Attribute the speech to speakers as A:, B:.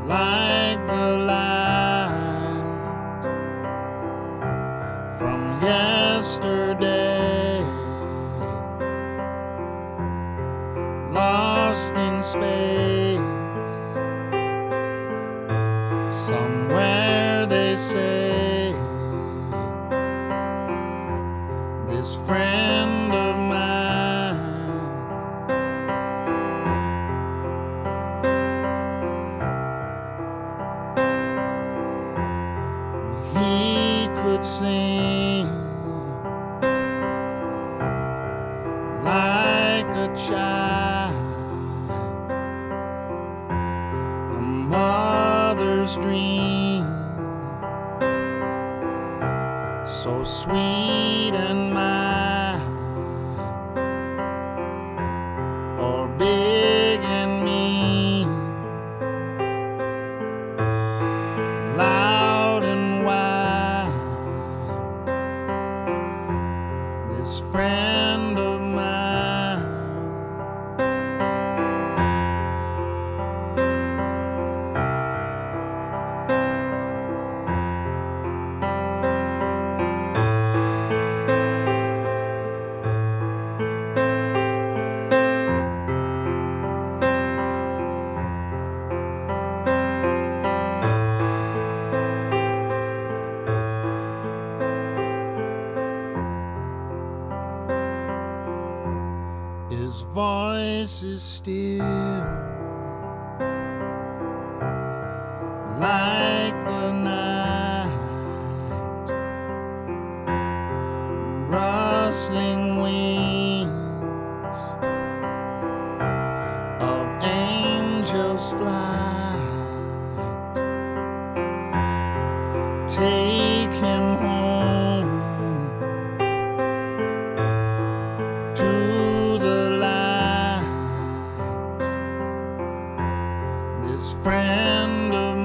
A: like the light from yesterday, lost in space. Somewhere they say this friend of mine, he could sing like a child, a mother's dream, so sweet and mild, or big and mean, loud and wild, this friend of mine. His voice is still like the night, rustling wings of angels fly. Take him home to this friend of